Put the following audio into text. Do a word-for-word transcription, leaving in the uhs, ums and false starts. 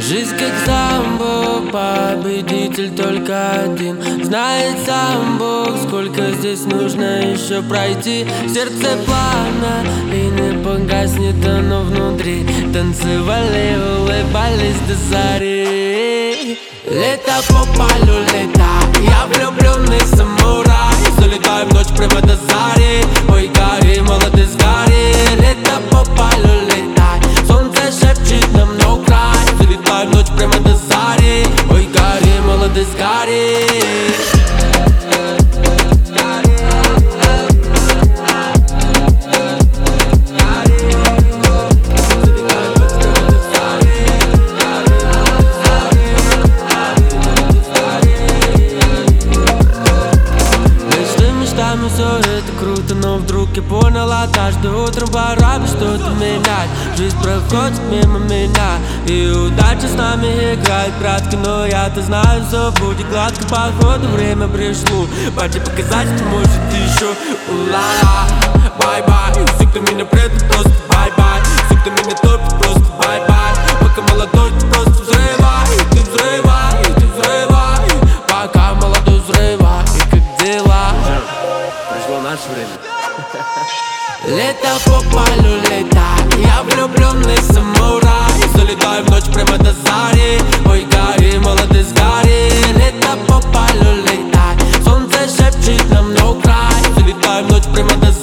Жизнь как самбо, победитель только один. Знает сам Бог, сколько здесь нужно еще пройти. Сердце пламя и не погаснет оно внутри. Танцевали, улыбались до зари. Лето по полю лета, я влюбленный самурай. Залетаю в ночь прямо до зари. Ой, гори, молодец, гори. Лето по полю летай, солнце шепчет нам no cry. Залетаю в ночь прямо до зари. Ой, гори, молодец, гори. Все это круто, но вдруг я поняла: каждое утро пора бы что-то менять. Жизнь проходит мимо меня, и удача с нами играет прятки. Но я-то знаю, все будет гладко, походу время пришло. Пойди показать, что может еще. У-ла-ла, бай-бай. Все, кто меня предает, просто бай-бай. Все, кто меня топит, просто бай-бай. Пока молодой, ты просто взрывай. Ты взрывай, ты взрывай. Пока молодой, взрывай. И как дела? Пришло наше время. Лето по полю летай, я влюбленный самурай. Залетаю в ночь прямо до зари. Ой, гори, молодец, гори. Лето по полю летай, солнце шепчет нам no cry. Залетаю в ночь прямо до зари.